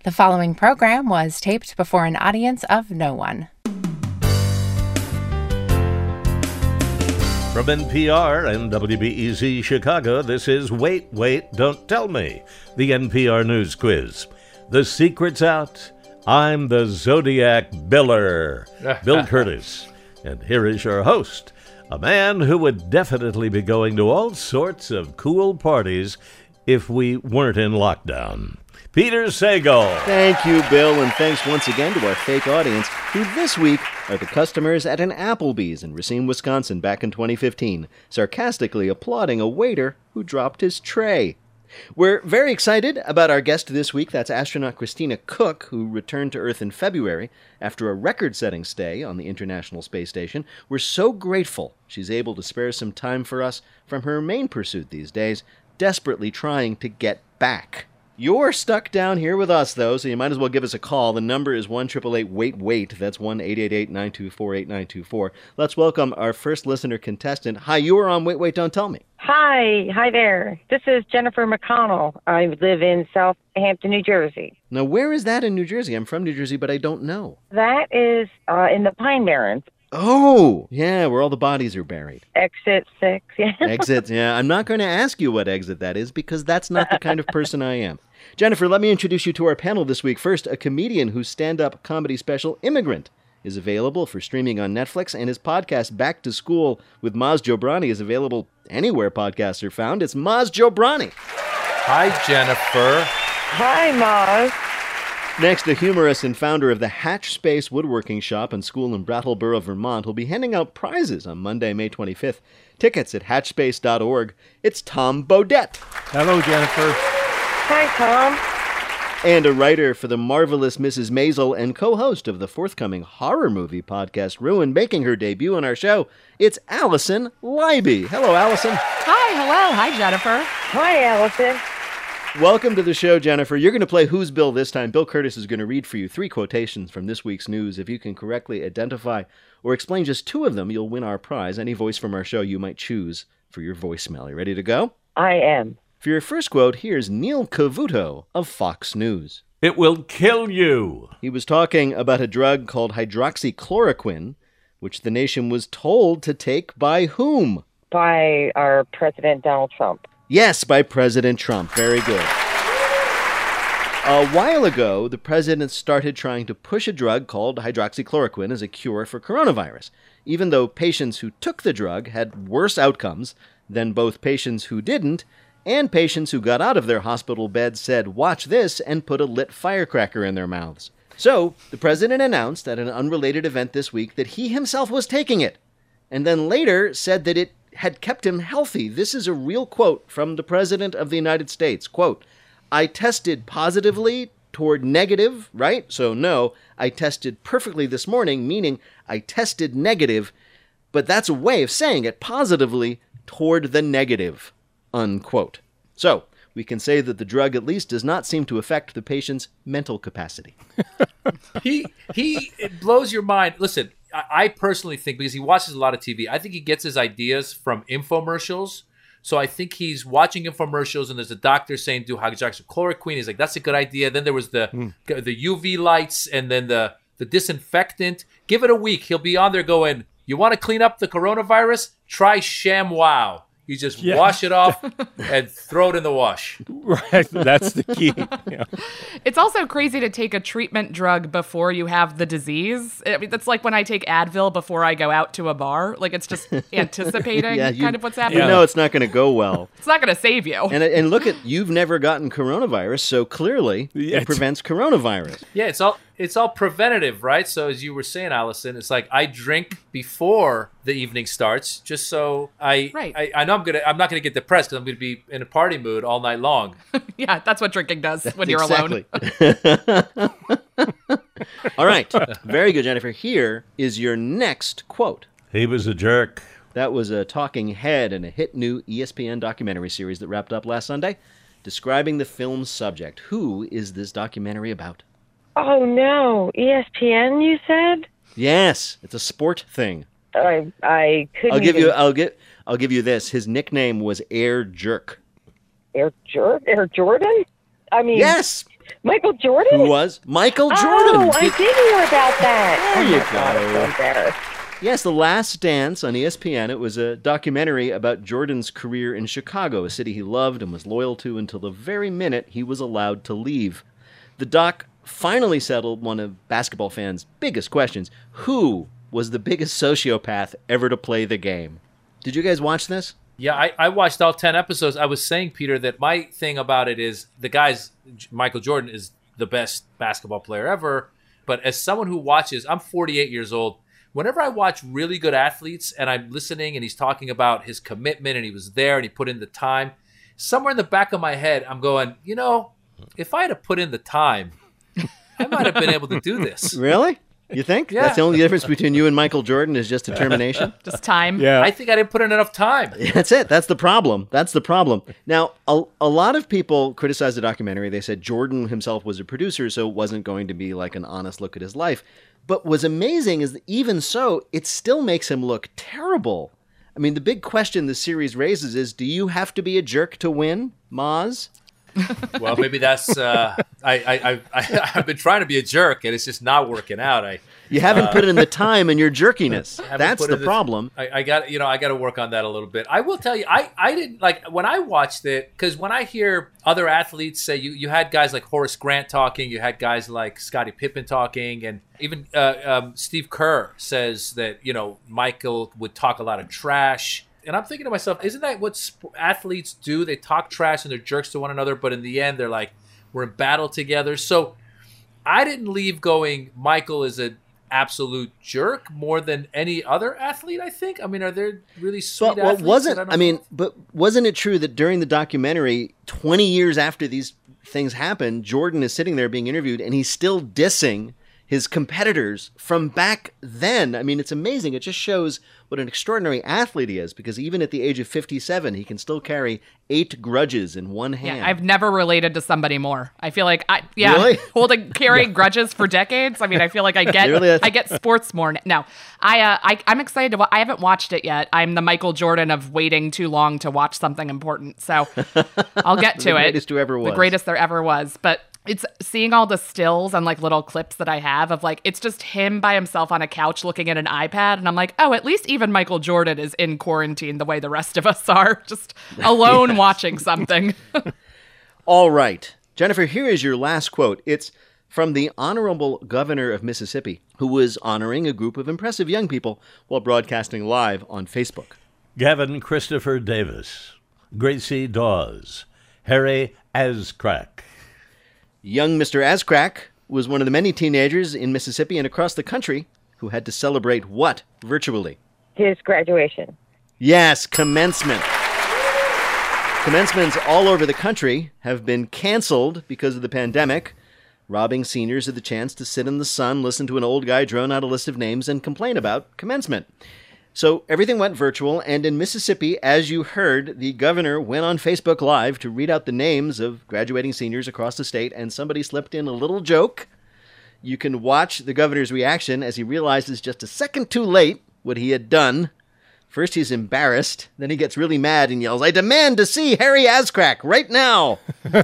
The following program was taped before an audience of no one. From NPR and WBEZ Chicago, this is Wait, Wait, Don't Tell Me, the NPR News Quiz. The secret's out. I'm the Zodiac Biller, Bill Kurtis. And here is your host, a man who would definitely be going to all sorts of cool parties if we weren't in lockdown. Peter Sagal. Thank you, Bill, and thanks once again to our fake audience, who this week are the customers at an Applebee's in Racine, Wisconsin back in 2015, sarcastically applauding a waiter who dropped his tray. We're very excited about our guest this week. That's astronaut Christina Koch, who returned to Earth in February after a record-setting stay on the International Space Station. We're so grateful she's able to spare some time for us from her main pursuit these days, desperately trying to get back. You're stuck down here with us, though, so you might as well give us a call. The number is 1-888-WAIT-WAIT. That's 1-888-924-8924. Let's welcome our first listener contestant. Hi, you are on Wait, Wait, Don't Tell Me. Hi there. This is Jennifer McConnell. I live in Southampton, New Jersey. Now, where is that in New Jersey? I'm from New Jersey, but I don't know. That is in the Pine Barrens. Oh, yeah, where all the bodies are buried. Exit 6, yeah. Exit, yeah. I'm not going to ask you what exit that is because that's not the kind of person I am. Jennifer, let me introduce you to our panel this week. First, a comedian whose stand-up comedy special, Immigrant, is available for streaming on Netflix, and his podcast, Back to School with Maz Jobrani, is available anywhere podcasts are found. It's Maz Jobrani. Hi, Jennifer. Hi, Maz. Next, a humorist and founder of the Hatch Space Woodworking Shop and School in Brattleboro, Vermont, will be handing out prizes on Monday, May 25th. Tickets at hatchspace.org. It's Tom Bodett. Hello, Jennifer. Hi, Tom. And a writer for the marvelous Mrs. Maisel and co-host of the forthcoming horror movie podcast, Ruin, making her debut on our show, it's Allison Leiby. Hello, Allison. Hi, hello. Hi, Jennifer. Hi, Allison. Welcome to the show, Jennifer. You're going to play Who's Bill this time. Bill Kurtis is going to read for you 3 quotations from this week's news. If you can correctly identify or explain just 2 of them, you'll win our prize. Any voice from our show you might choose for your voicemail. You ready to go? I am. For your first quote, here's Neil Cavuto of Fox News. It will kill you. He was talking about a drug called hydroxychloroquine, which the nation was told to take by whom? By our President Donald Trump. Yes, by President Trump. Very good. A while ago, the president started trying to push a drug called hydroxychloroquine as a cure for coronavirus, even though patients who took the drug had worse outcomes than both patients who didn't, and patients who got out of their hospital beds said, "Watch this," and put a lit firecracker in their mouths. So, the president announced at an unrelated event this week that he himself was taking it, and then later said that it had kept him healthy. This is a real quote from the President of the United States. Quote, "I tested positively toward negative," right? So no, "I tested perfectly this morning," meaning I tested negative, but that's a way of saying it, positively toward the negative, unquote. So, we can say that the drug at least does not seem to affect the patient's mental capacity. It blows your mind. Listen, I personally think, because he watches a lot of TV, I think he gets his ideas from infomercials. So I think he's watching infomercials and there's a doctor saying do hydroxychloroquine. He's like, that's a good idea. Then there was the UV lights and then the disinfectant. Give it a week. He'll be on there going, you want to clean up the coronavirus? Try ShamWow. You just wash it off and throw it in the wash. Right, that's the key. Yeah. It's also crazy to take a treatment drug before you have the disease. I mean, that's like when I take Advil before I go out to a bar. Like, it's just anticipating kind of what's happening. You know it's not going to go well. It's not going to save you. And look at, you've never gotten coronavirus, so clearly it prevents coronavirus. Yeah, it's all preventative, right? So as you were saying, Allison, it's like I drink before the evening starts, just so I know I'm not gonna get depressed because I'm gonna be in a party mood all night long. Yeah, that's what drinking does when you're alone. All right, very good, Jennifer. Here is your next quote. He was a jerk. That was a talking head in a hit new ESPN documentary series that wrapped up last Sunday, describing the film's subject. Who is this documentary about? Oh, no. ESPN, you said? Yes, it's a sport thing. I couldn't I'll give you this. His nickname was Air Jerk. Air Jordan? I mean... Yes! Michael Jordan? Who was? Michael Jordan. Oh, I did hear about that. There Oh you my God, I go. feel better. Yes, The Last Dance on ESPN. It was a documentary about Jordan's career in Chicago, a city he loved and was loyal to until the very minute he was allowed to leave. The doc finally settled one of basketball fans' biggest questions. Who was the biggest sociopath ever to play the game? Did you guys watch this? Yeah, I watched all 10 episodes. I was saying, Peter, that my thing about it is Michael Jordan is the best basketball player ever. But as someone who watches, I'm 48 years old. Whenever I watch really good athletes and I'm listening and he's talking about his commitment and he was there and he put in the time, somewhere in the back of my head, I'm going, if I had to put in the time, I might have been able to do this. Really? You think? Yeah. That's the only difference between you and Michael Jordan is just determination? Just time. Yeah. I think I didn't put in enough time. That's it. That's the problem. Now, a lot of people criticized the documentary. They said Jordan himself was a producer, so it wasn't going to be like an honest look at his life. But what's amazing is that even so, it still makes him look terrible. I mean, the big question the series raises is, do you have to be a jerk to win, Maz? Well, maybe that's I've been trying to be a jerk and it's just not working out. You haven't put in the time in your jerkiness. haven't That's put the in the- problem. I got to work on that a little bit. I will tell you, I didn't like when I watched it, because when I hear other athletes say you had guys like Horace Grant talking, you had guys like Scottie Pippen talking, and even Steve Kerr says that Michael would talk a lot of trash. And I'm thinking to myself, isn't that what athletes do? They talk trash and they're jerks to one another, but in the end, they're like, we're in battle together. So I didn't leave going, Michael is an absolute jerk more than any other athlete, I think. I mean, are there really sweet But athletes? that I don't know? but wasn't it true that during the documentary, 20 years after these things happened, Jordan is sitting there being interviewed and he's still dissing his competitors from back then? I mean, it's amazing. It just shows what an extraordinary athlete he is, because even at the age of 57, he can still carry 8 grudges in one hand. Yeah, I've never related to somebody more. I feel like Really? carrying grudges for decades. I mean, I feel like I get Really? I get sports more now. I'm excited to. I haven't watched it yet. I'm the Michael Jordan of waiting too long to watch something important. So I'll get to The it. greatest who ever was. The greatest there ever was. But it's seeing all the stills and like little clips that I have of like, it's just him by himself on a couch looking at an iPad. And I'm like, oh, at least even Michael Jordan is in quarantine the way the rest of us are, just alone watching something. All right. Jennifer, here is your last quote. It's from the Honorable Governor of Mississippi, who was honoring a group of impressive young people while broadcasting live on Facebook. Gavin Christopher Davis, Gracie Dawes, Harry Ascrack. Young Mr. Ascrack was one of the many teenagers in Mississippi and across the country who had to celebrate what virtually? His graduation. Yes, commencement. Commencements all over the country have been canceled because of the pandemic, robbing seniors of the chance to sit in the sun, listen to an old guy drone out a list of names, and complain about commencement. So everything went virtual, and in Mississippi, as you heard, the governor went on Facebook Live to read out the names of graduating seniors across the state, and somebody slipped in a little joke. You can watch the governor's reaction as he realizes just a second too late what he had done. First he's embarrassed, then he gets really mad and yells, "I demand to see Harry Ascrack right now!"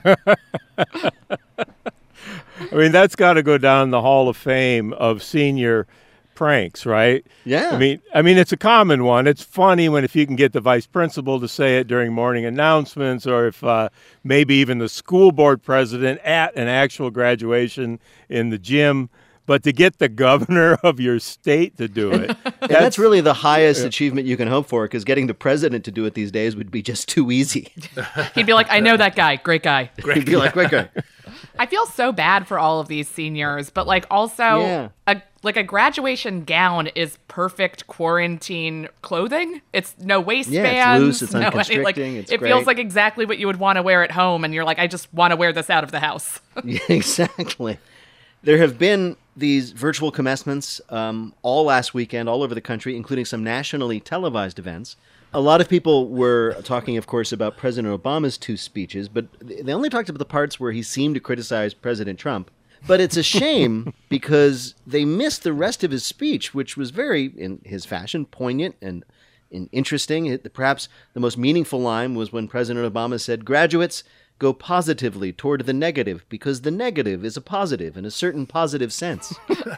I mean, that's got to go down the Hall of Fame of senior pranks, right? Yeah. I mean, it's a common one. It's funny if you can get the vice principal to say it during morning announcements, or if maybe even the school board president at an actual graduation in the gym. But to get the governor of your state to do it, that's really the highest achievement you can hope for, because getting the president to do it these days would be just too easy. He'd be like, I know that guy. Great guy. He'd be like, "Quick guy." I feel so bad for all of these seniors, but like also a graduation gown is perfect quarantine clothing. It's no waistbands. Yeah, it's loose, it's no, unconstricting, it's it great. feels like exactly what you would want to wear at home, and you're like, I just want to wear this out of the house. Yeah, exactly. There have been these virtual commencements all last weekend, all over the country, including some nationally televised events. A lot of people were talking, of course, about President Obama's 2 speeches, but they only talked about the parts where he seemed to criticize President Trump. But it's a shame because they missed the rest of his speech, which was very, in his fashion, poignant and interesting. Perhaps the most meaningful line was when President Obama said, "Graduates, go positively toward the negative because the negative is a positive in a certain positive sense.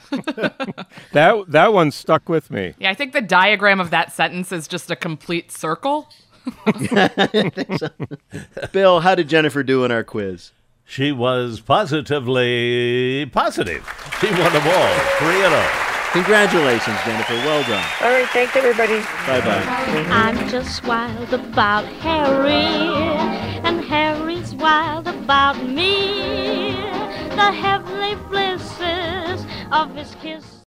That one stuck with me. Yeah, I think the diagram of that sentence is just a complete circle. I think so. Bill, how did Jennifer do in our quiz? She was positively positive. She won them all, 3-0. Congratulations, Jennifer. Well done. All right, thanks, everybody. Bye-bye. I'm just wild about Harry, and Harry's wild about me. The heavenly blisses of his kiss.